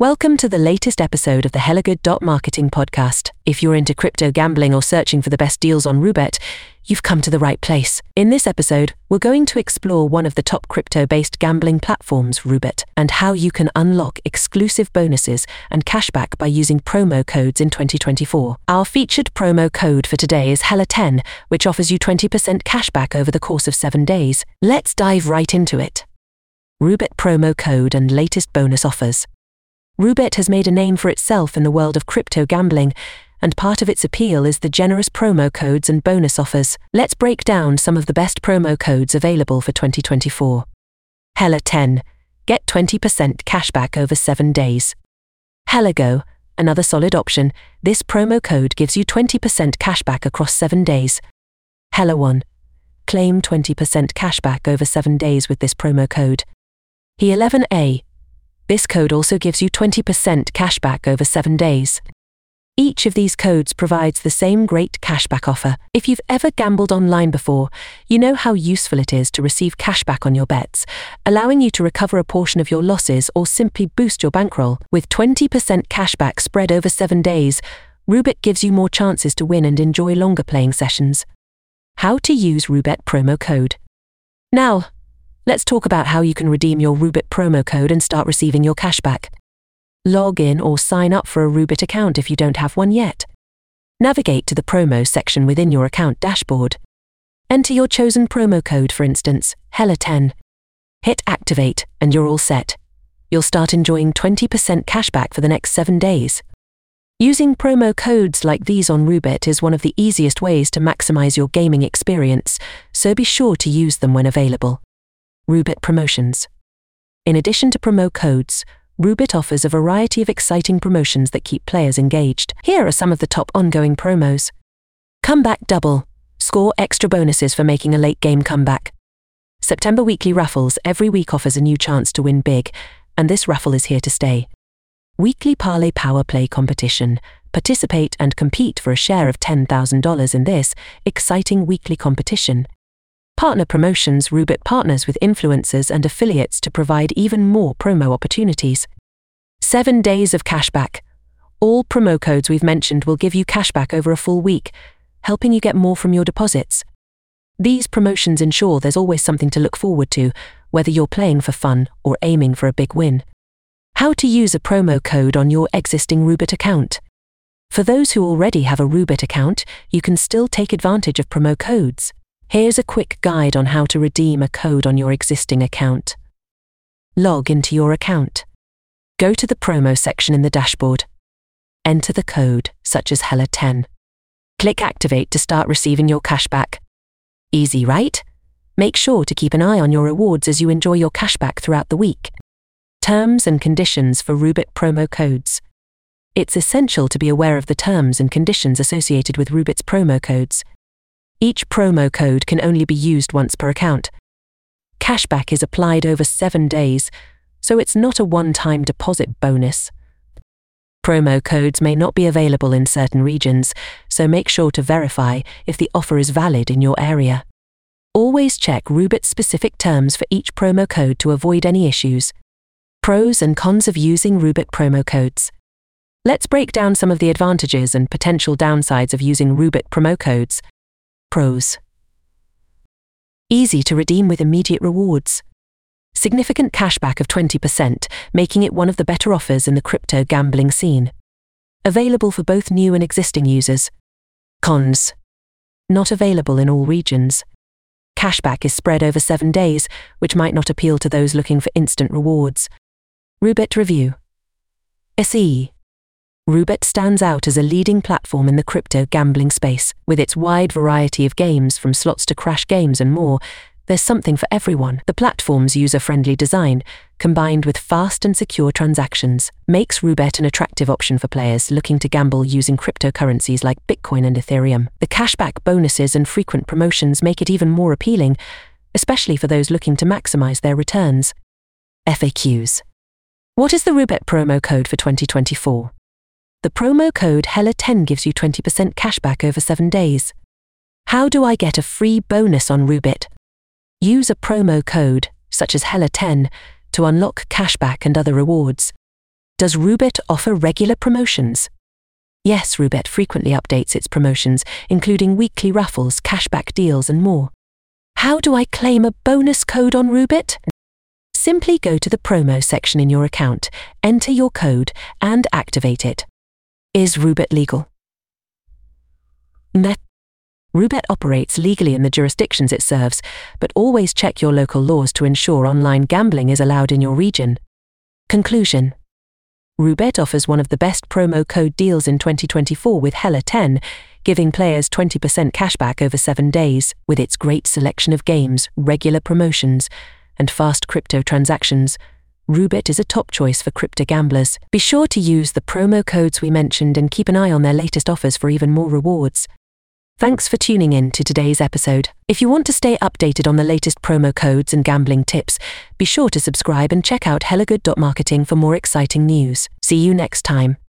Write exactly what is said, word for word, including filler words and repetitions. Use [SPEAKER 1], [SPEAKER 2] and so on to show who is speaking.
[SPEAKER 1] Welcome to the latest episode of the Hella Good Marketing podcast. If you're into crypto gambling or searching for the best deals on Roobet, you've come to the right place. In this episode, we're going to explore one of the top crypto-based gambling platforms, Roobet, and how you can unlock exclusive bonuses and cashback by using promo codes in twenty twenty-four. Our featured promo code for today is Hella ten, which offers you twenty percent cashback over the course of seven days. Let's dive right into it. Roobet promo code and latest bonus offers. Roobet has made a name for itself in the world of crypto gambling, and part of its appeal is the generous promo codes and bonus offers. Let's break down some of the best promo codes available for twenty twenty-four. Hella ten. Get twenty percent cashback over seven days. HellaGo. Another solid option. This promo code gives you twenty percent cashback across seven days. Hella one. Claim twenty percent cashback over seven days with this promo code. He eleven A. This code also gives you twenty percent cashback over seven days. Each of these codes provides the same great cashback offer. If you've ever gambled online before, you know how useful it is to receive cashback on your bets, allowing you to recover a portion of your losses or simply boost your bankroll. With twenty percent cashback spread over seven days, Roobet gives you more chances to win and enjoy longer playing sessions. How to use Roobet promo code. Now, let's talk about how you can redeem your Roobet promo code and start receiving your cashback. Log in or sign up for a Roobet account if you don't have one yet. Navigate to the promo section within your account dashboard. Enter your chosen promo code, for instance, Hella ten. Hit activate and you're all set. You'll start enjoying twenty percent cashback for the next seven days. Using promo codes like these on Roobet is one of the easiest ways to maximize your gaming experience, so be sure to use them when available. Roobet promotions. In addition to promo codes, Roobet offers a variety of exciting promotions that keep players engaged. Here are some of the top ongoing promos. Comeback Double. Score extra bonuses for making a late game comeback. September Weekly Raffles. Every week offers a new chance to win big, and this raffle is here to stay. Weekly Parlay Power Play Competition. Participate and compete for a share of ten thousand dollars in this exciting weekly competition. Partner promotions. Roobet partners with influencers and affiliates to provide even more promo opportunities. Seven days of cashback. All promo codes we've mentioned will give you cashback over a full week, helping you get more from your deposits. These promotions ensure there's always something to look forward to, whether you're playing for fun or aiming for a big win. How to use a promo code on your existing Roobet account. For those who already have a Roobet account, you can still take advantage of promo codes. Here's a quick guide on how to redeem a code on your existing account. Log into your account. Go to the promo section in the dashboard. Enter the code, such as Hella ten. Click Activate to start receiving your cashback. Easy, right? Make sure to keep an eye on your rewards as you enjoy your cashback throughout the week. Terms and conditions for Roobet promo codes. It's essential to be aware of the terms and conditions associated with Roobet's promo codes. Each promo code can only be used once per account. Cashback is applied over seven days, so it's not a one-time deposit bonus. Promo codes may not be available in certain regions, so make sure to verify if the offer is valid in your area. Always check Roobet's specific terms for each promo code to avoid any issues. Pros and cons of using Roobet promo codes. Let's break down some of the advantages and potential downsides of using Roobet promo codes. Pros. Easy to redeem with immediate rewards. Significant cashback of twenty percent, making it one of the better offers in the crypto gambling scene. Available for both new and existing users. Cons. Not available in all regions. Cashback is spread over seven days, which might not appeal to those looking for instant rewards. Roobet review. S E. Roobet stands out as a leading platform in the crypto gambling space. With its wide variety of games, from slots to crash games and more, there's something for everyone. The platform's user-friendly design, combined with fast and secure transactions, makes Roobet an attractive option for players looking to gamble using cryptocurrencies like Bitcoin and Ethereum. The cashback bonuses and frequent promotions make it even more appealing, especially for those looking to maximize their returns. F A Qs. What is the Roobet promo code for twenty twenty-four? The promo code Hella ten gives you twenty percent cashback over seven days. How do I get a free bonus on Roobet? Use a promo code, such as Hella ten, to unlock cashback and other rewards. Does Roobet offer regular promotions? Yes, Roobet frequently updates its promotions, including weekly raffles, cashback deals, and more. How do I claim a bonus code on Roobet? Simply go to the promo section in your account, enter your code, and activate it. Is Roobet legal? Net. Roobet operates legally in the jurisdictions it serves, but always check your local laws to ensure online gambling is allowed in your region. Conclusion. Roobet offers one of the best promo code deals in twenty twenty-four with Hella ten, giving players twenty percent cashback over seven days with its great selection of games, regular promotions, and fast crypto transactions. Roobet is a top choice for crypto gamblers. Be sure to use the promo codes we mentioned and keep an eye on their latest offers for even more rewards. Thanks for tuning in to today's episode. If you want to stay updated on the latest promo codes and gambling tips, be sure to subscribe and check out hella good dot marketing for more exciting news. See you next time.